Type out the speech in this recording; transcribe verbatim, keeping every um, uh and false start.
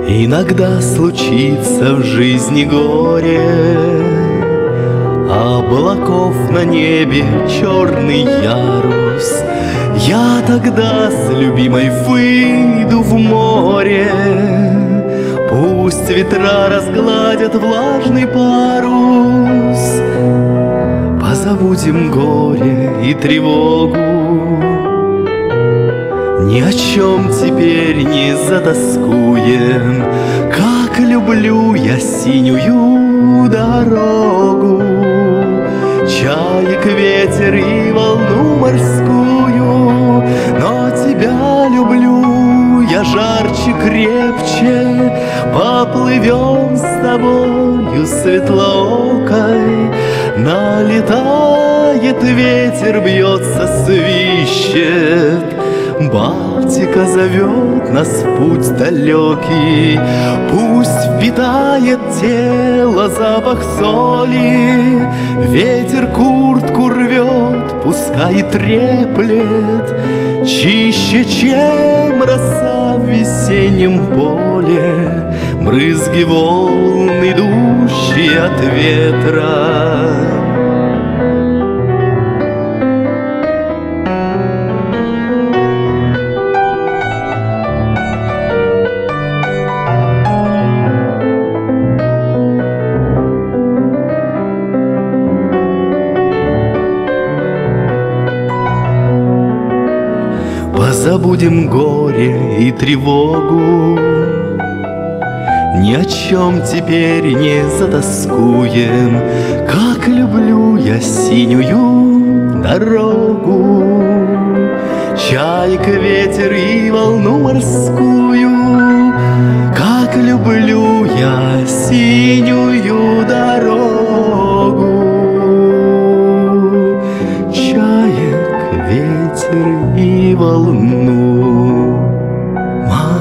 Иногда случится в жизни горе, облаков на небе черный ярус. Я тогда с любимой выйду в море, пусть ветра разгладят влажный парус. Позабудем горе и тревогу, ни о чем теперь не затоскуем. Как люблю я синюю дорогу, чаек, ветер и волну морскую. Но тебя люблю я жарче, крепче, поплывем с тобою светлоокой. Налетает ветер, бьется, свищет, Балтика зовет нас в путь далекий. Пусть впитает тело запах соли, ветер куртку рвет, пускай треплет, чище, чем роса в весеннем поле, брызги волн, идущие от ветра. Забудем горе и тревогу, ни о чем теперь не затоскуем. Как люблю я синюю дорогу, чайка, ветер и волну морскую. Как люблю я синюю дорогу, чаек, ветер и волну